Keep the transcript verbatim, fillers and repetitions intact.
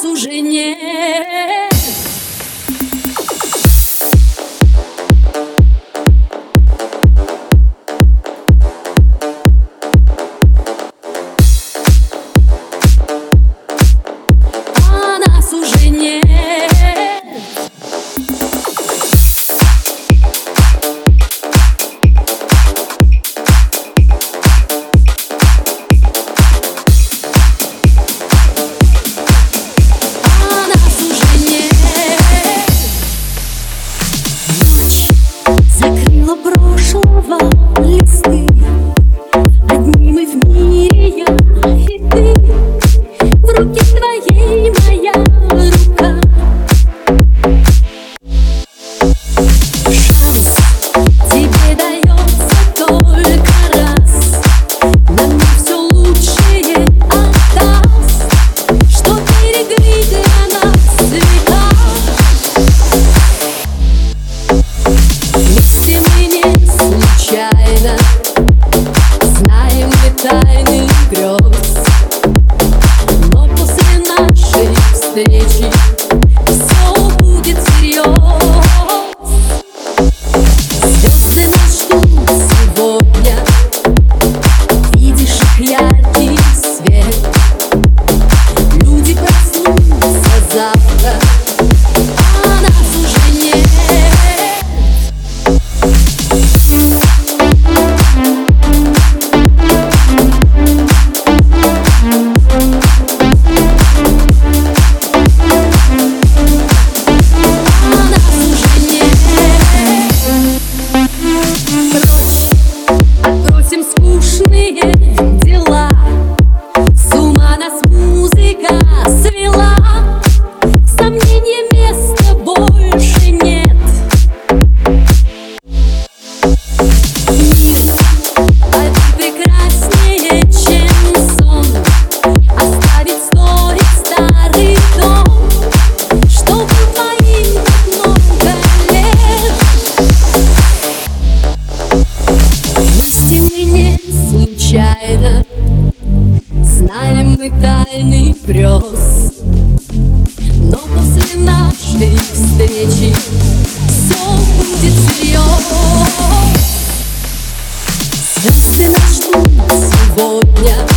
нас уже нет. А нас уже нет. Закрыла прошлого листы, одни мы в мире, я и ты. В руке твоей моя рука. Шанс тебе дается только раз. Нам мир все лучшее отдаст, что берегли для нас цвета. Вместе мы не случайно, знаем мы тайны грез, но после нашей встречи все будет всерьез. Звезды нас ждут сегодня, видишь их яркий свет. Люди проснутся завтра, а нас уже нет. Отбросим скучные дела, с ума нас музыка свела. Сомнения места больше нет. Мир один прекраснее, чем сон. Оставить стоит старый дом, что был твоим так много лет. Вместе мы не случайно, знаем мы тайны грез, но после нашей встречи все будет всерьез. Звезды нас ждут сегодня,